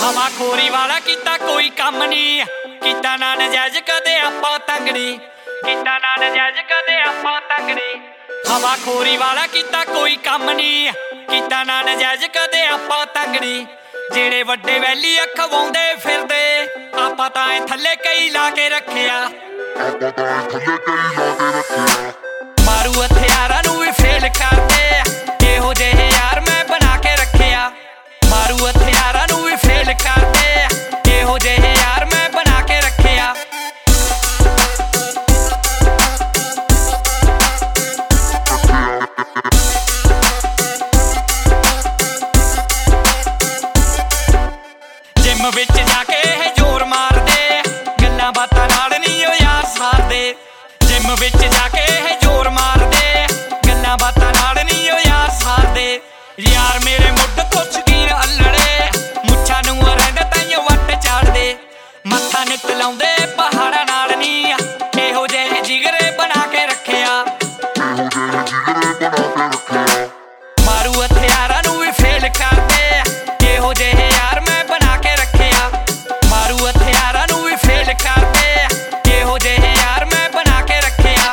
ਹਵਾਖੋਰੀ ਵਾਲਾ ਕੀਤਾ ਕੋਈ ਕੰਮ ਨਹੀਂ, ਕੀਤਾ ਨਾ ਨਜਾਇਜ਼ ਕਦੇ ਆਪਾਂ ਤੰਗ ਨਹੀਂ, ਕੀਤਾ ਨਾ ਨਜਾਇਜ਼ ਕਦੇ ਆਪਾਂ ਤੰਗ ਨਹੀਂ। ਹਵਾਖੋਰੀ ਵਾਲਾ ਕੀਤਾ ਕੋਈ ਕੰਮ ਨਹੀਂ, ਕੀਤਾ ਨਾ ਨਜਾਇਜ਼ ਕਦੇ ਆਪਾਂ ਤੰਗ ਨਹੀਂ। ਜਿਹੜੇ ਵੱਡੇ ਵੈਲੀ ਅਖਵਾਉਂਦੇ ਫਿਰਦੇ ਆਪਾਂ ਤਾਂ ਐ ਥੱਲੇ ਕਈ ਲਾ ਕੇ ਰੱਖਿਆ, ਮਾਰੂ ਹਥਿਆਰਾਂ ਨੂੰ ਵੀ ਫੇਲ ਕਰਦੇ ਇਹੋ ਜਿਹੇ ਯਾਰ ਮੈਂ ਬਣਾ ਕੇ ਰੱਖਿਆ, ਮਾਰੂ ਹਥਿਆਰਾਂ ਨੂੰ ਵੀ ਫੇਲ ਕਰਦੇ ਇਹੋ ਜਿਹੇ ਯਾਰ ਮੈਂ ਬਣਾ ਕੇ ਰੱਖਿਆ। ਜਿਮ ਵਿੱਚ ਜਾ ਕੇ ਇਹ ਜ਼ੋਰ ਮਾਰਦੇ ਗੱਲਾਂ ਬਾਤਾਂ ਨਾਲ ਨਹੀਂ ਉਹ ਯਾਰ ਸਾਰਦੇ, ਜਿਮ ਵਿੱਚ ਜਾ ਕੇ ਇਹ ਜ਼ੋਰ ਮਾਰਦੇ ਗੱਲਾਂ ਬਾਤਾਂ ਨਾਲ ਨਹੀਂ ਉਹ ਯਾਰ ਸਾਰਦੇ। ਯਾਰ ਮੇਰੇ ਮੁੱਢ ਤੋਂ ਸ਼ਕੀਨ ਅੱਲੜੇ ਮੁੱਛਾਂ ਨੂੰ ਰਹਿੰਦੇ ਤਾਈਓ ਵੱਟ ਚਾੜਦੇ, ਮੱਥਾ ਨਿੱਤ ਲਾਉਂਦੇ ਪਹਾੜਾਂ ਨਾਲ ਨਹੀਂ ਇਹੋ ਜਿਹੇ ਜਿਗਰੇ ਬਣਾ ਕੇ ਰੱਖਿਆ, ਮਾਰੂ ਹਥਿਆਰਾਂ ਨੂੰ ਵੀ ਫੇਲ ਕਰਦੇ ਇਹੋ ਜਿਹੇ ਯਾਰ ਮੈਂ ਬਣਾ ਕੇ ਰੱਖਿਆ, ਮਾਰੂ ਹਥਿਆਰਾਂ ਨੂੰ ਵੀ ਫੇਲ ਕਰਦੇ ਇਹੋ ਜਿਹੇ ਯਾਰ ਮੈਂ ਬਣਾ ਕੇ ਰੱਖਿਆ।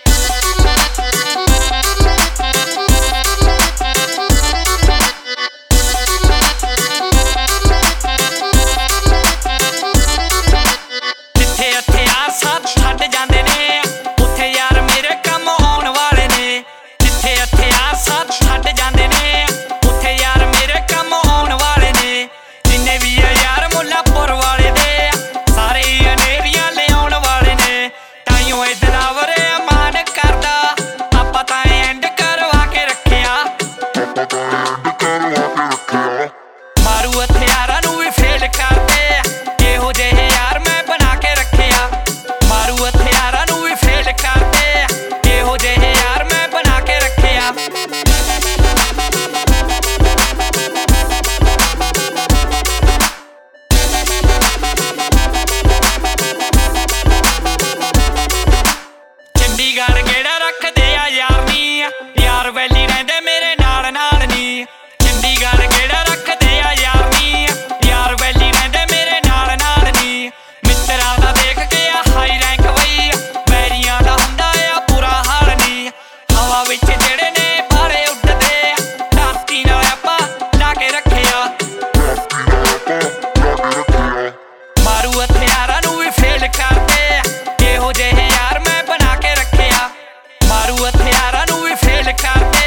ਜਿੱਥੇ ਹਥਿਆਰ ਸਾਥ ਛੱਡ ਜਾਂਦੇ ਨੇ ਉੱਥੇ ਯਾਰ ਮੇਰੇ ਕੰਮ ਆਉਣ ਵਾਲੇ ਨੇ, ਜਿੱਥੇ ਹਥਿਆਰ ਸਾਥ ਛੱਡ ਜਾਂਦੇ ਨੇ ਉੱਥੇ ਯਾਰ ਮੇਰੇ ਕੰਮ ਆਉਣ ਵਾਲੇ ਨੇ। ਜਿੰਨੇ ਵੀ ਆ ਯਾਰ ਮੁੱਲਾਂਪੁਰ ਵਾਲੇ ਦੇ ਸਾਰੇ ਹੀ ਹਨੇਰੀਆਂ ਲਿਆਉਣ ਵਾਲੇ ਨੇ, ਤਾਈਓ ਇਹ ਦਿਲਾਵਰ ਅਮਾਨ ਕਰਦਾ ਆਪਾਂ ਤਾਂ ਐਂਡ ਕਰਵਾ ਕੇ ਰੱਖਿਆ, ਮਾਰੂ ਹਥਿਆਰਾਂ ਨੂੰ ਵੀ ਫੇਲ ਕਰਦੇ ਇਹੋ ਜਿਹੇ ਯਾਰ ਮੈਂ ਬਣਾ ਕੇ ਰੱਖਿਆ, ਮਾਰੂ ਹਥਿਆਰਾਂ ਨੂੰ ਵੀ ਫੇਲ ਕਰਦੇ ਇਹੋ ਜਿਹੇ ਯਾਰ ਮੈਂ ਬਣਾ ਕੇ ਰੱਖਿਆ। ਚੰਡੀਗੜ੍ਹ ਗੇੜਾ ਰੱਖਦੇ ਆ ਯਾਰ ਨੀ, ਯਾਰ ਵੈਲੀ ਰਹਿੰਦੇ ਮੇਰੇ ਨਾਲ ਨਾਲ ਨੀ, ਚੰਡੀਗੜ੍ਹ ਗੇੜਾ ਰੱਖਦੇ ਆ ਯਾਰ ਨੀ, ਯਾਰ ਵੈਲੀ ਰਹਿੰਦੇ ਮੇਰੇ ਨਾਲ ਨਾਲ ਨੀ। ਮਿੱਤਰਾਂ ਦਾ ਦੇਖ ਕੇ ਆ ਹਾਈ ਰੈਂਕ ਬਈ ਵੈਰੀਆਂ ਦਾ ਹੁੰਦਾ ਆ ਬੁਰਾ ਹਾਲ ਨੀ, ਹਵਾ ਵਿੱਚ ਜਿਹੜੇ ਨੇ ਬਾਰੇ ਉੱਡਦੇ ਧਰਤੀ ਨਾਲ ਆਪਾਂ ਲਾ ਕੇ ਰੱਖਿਆ, ਮਾਰੂ ਹਥਿਆਰਾਂ ਨੂੰ ਵੀ ਫੇਲ ਕਰਦੇ ਇਹੋ ਜਿਹੇ ਯਾਰ ਮੈਂ ਬਣਾ ਕੇ ਰੱਖਿਆ, ਮਾਰੂ ਹਥਿਆਰਾਂ ਨੂੰ ਵੀ ਫੇਲ ਕਰਦੇ